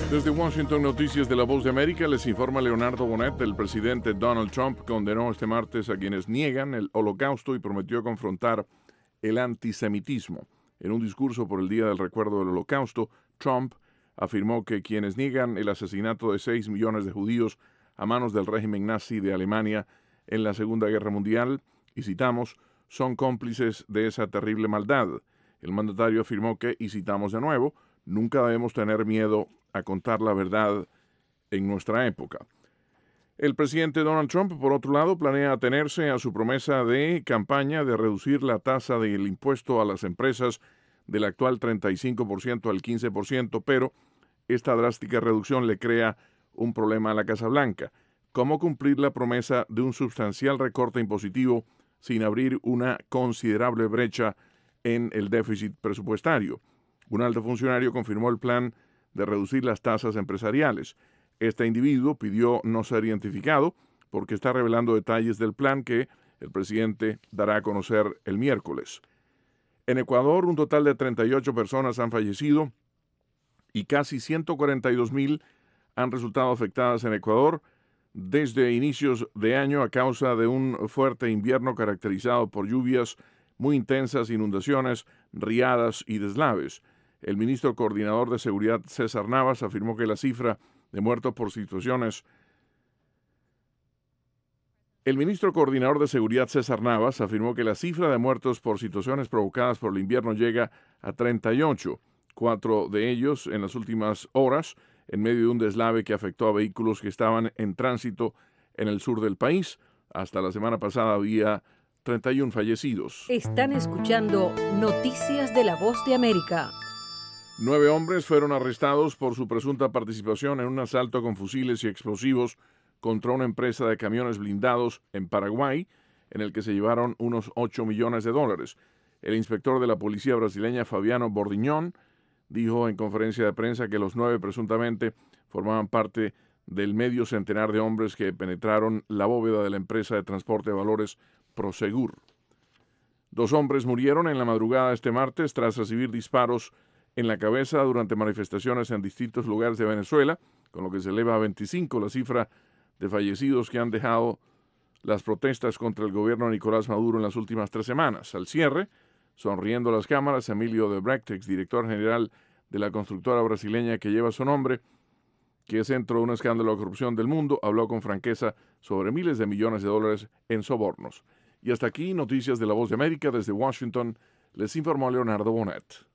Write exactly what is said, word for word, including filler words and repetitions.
Desde Washington, Noticias de la Voz de América, les informa Leonardo Bonet. El presidente Donald Trump condenó este martes a quienes niegan el Holocausto y prometió confrontar el antisemitismo. En un discurso por el Día del Recuerdo del Holocausto, Trump afirmó que quienes niegan el asesinato de seis millones de judíos a manos del régimen nazi de Alemania en la Segunda Guerra Mundial, y citamos, son cómplices de esa terrible maldad. El mandatario afirmó que, y citamos de nuevo, nunca debemos tener miedo a contar la verdad en nuestra época. El presidente Donald Trump, por otro lado, planea atenerse a su promesa de campaña de reducir la tasa del impuesto a las empresas del actual treinta y cinco por ciento al quince por ciento, pero esta drástica reducción le crea un problema a la Casa Blanca. ¿Cómo cumplir la promesa de un sustancial recorte impositivo sin abrir una considerable brecha en el déficit presupuestario? Un alto funcionario confirmó el plan de reducir las tasas empresariales. Este individuo pidió no ser identificado porque está revelando detalles del plan que el presidente dará a conocer el miércoles. En Ecuador, un total de treinta y ocho personas han fallecido y casi ciento cuarenta y dos mil han resultado afectadas en Ecuador desde inicios de año a causa de un fuerte invierno caracterizado por lluvias muy intensas, inundaciones, riadas y deslaves. El ministro coordinador de Seguridad, César Navas, afirmó que la cifra de muertos por situaciones El ministro coordinador de Seguridad, César Navas, afirmó que la cifra de muertos por situaciones provocadas por el invierno llega a treinta y ocho, cuatro de ellos en las últimas horas, en medio de un deslave que afectó a vehículos que estaban en tránsito en el sur del país. Hasta la semana pasada había treinta y uno fallecidos. Están escuchando Noticias de la Voz de América. Nueve hombres fueron arrestados por su presunta participación en un asalto con fusiles y explosivos contra una empresa de camiones blindados en Paraguay, en el que se llevaron unos ocho millones de dólares. El inspector de la policía brasileña, Fabiano Bordiñón, dijo en conferencia de prensa que los nueve presuntamente formaban parte del medio centenar de hombres que penetraron la bóveda de la empresa de transporte de valores Prosegur. Dos hombres murieron en la madrugada de este martes tras recibir disparos en la cabeza durante manifestaciones en distintos lugares de Venezuela, con lo que se eleva a veinticinco la cifra de fallecidos que han dejado las protestas contra el gobierno de Nicolás Maduro en las últimas tres semanas. Al cierre, sonriendo a las cámaras, Emilio Debrecht, exdirector general de la constructora brasileña que lleva su nombre, que es centro de un escándalo de corrupción del mundo, habló con franqueza sobre miles de millones de dólares en sobornos. Y hasta aquí, Noticias de la Voz de América. Desde Washington, les informó Leonardo Bonet.